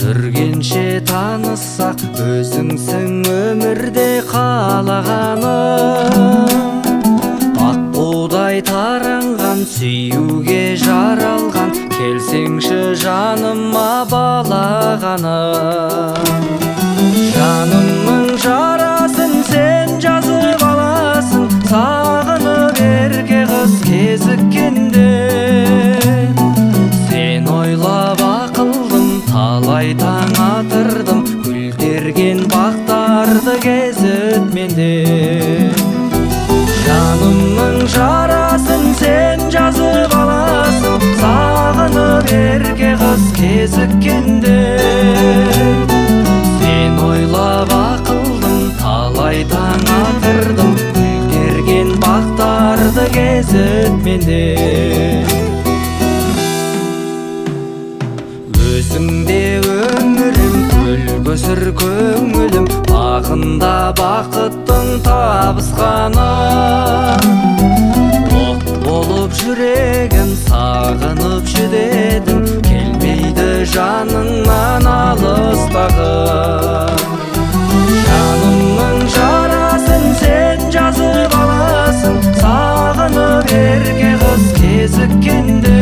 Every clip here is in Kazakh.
жүргенше таныссақ, өзіңсің өмірде қалағаным. Ақ будай таранған, сүюге жаралған, келсеңші жаныма балағаным. Жанымның жарасын сен жазып аласың, сағынып ерке қыз кезіккенде. Сен ойлап ақылдым, талай таң атырдым, гүлдерген бақтарды кезіп менде. Жанымның жарасын сен жазып аласың, сағынып ерке қыз кезіккенде. Сен ойлап ақылдым, талай таң атырдым, гүлдерген бақтарды кезіп менде. Өзіңде өмірім, гүл көсір көңілім, бағында бақыттың табысқаны. От болып жүрегім, сағынып жүдедім, келмейді жаныңнан алыстағы. Жанымның жарасын сен жазып аласың, сағынып ерке қыз кезіккенде.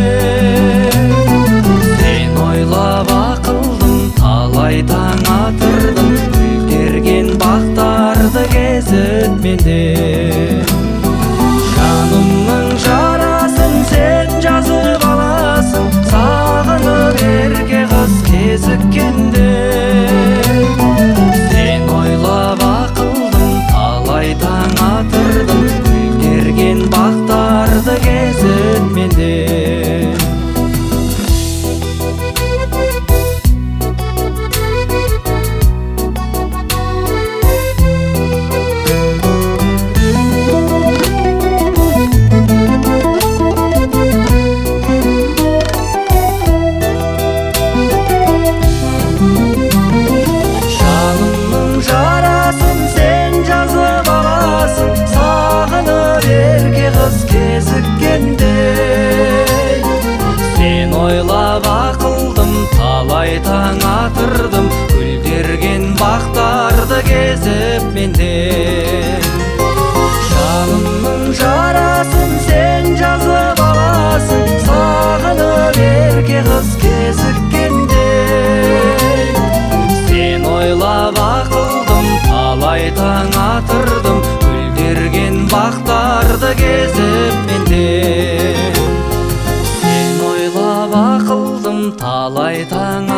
Сен ойлап ақылдым, талай таң атырдым, гүлдерген бақтарды кезіп менде. Жанымның жарасын сен жазып аласың, сағынып ерке қыз кезіккенде. Сен ойлап ақылдым, талай таң атырдым, гүлдерген бақтарды кезіп менде. Сен ойлап ақылдым, талай таң атырдым, гүлдерген бақтарды кезіп менде. Жанымның жарасын сен жазып аласың, сағынып ерке қыз кезіккенде. Сен ойлап ақылдым, талай таң атырдым, гүлдерген бақтарды кезіп менде. Сен ойлап ақылдым, талай таң